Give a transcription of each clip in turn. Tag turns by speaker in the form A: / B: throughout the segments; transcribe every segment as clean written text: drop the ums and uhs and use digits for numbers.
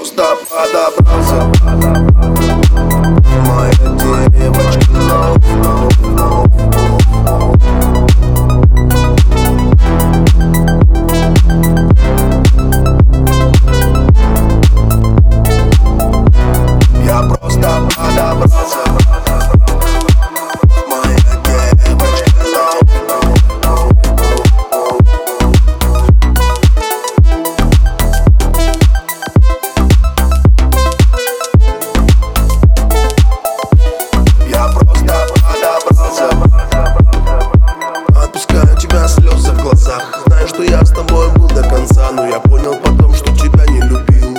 A: просто подобрался. Моя девочка, я просто подобрался. Отпускаю тебя, слезы в глазах. Знаю, что я с тобой был до конца, но я понял потом, что тебя не любил.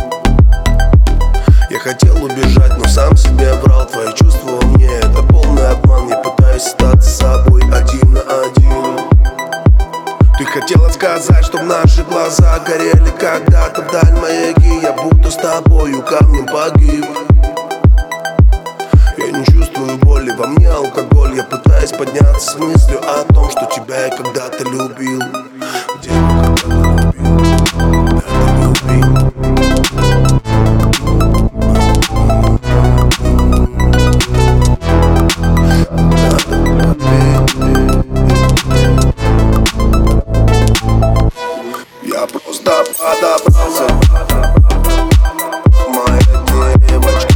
A: Я хотел убежать, но сам себе врал. Твои чувства во мне — это полный обман. Я пытаюсь остаться с собой один на один. Ты хотела сказать, чтоб наши глаза горели когда-то вдаль маяки. Я будто с тобою камнем погиб. Я не чувствую боли, во мне алкоголь. Я пытаюсь подняться с мыслью о том, что тебя я когда-то любил. Где я когда-то любил. Я просто подобрался. Моя девочка,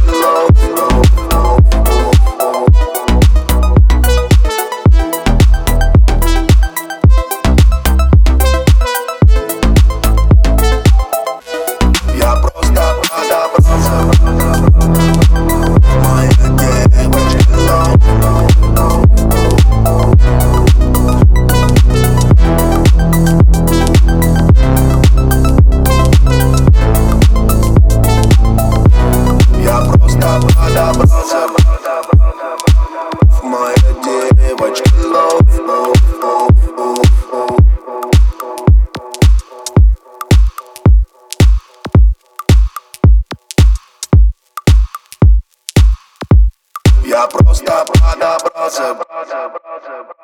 A: я просто подобрался. Моя девочка, я просто подобрался. Моя девочка, я просто подобрался.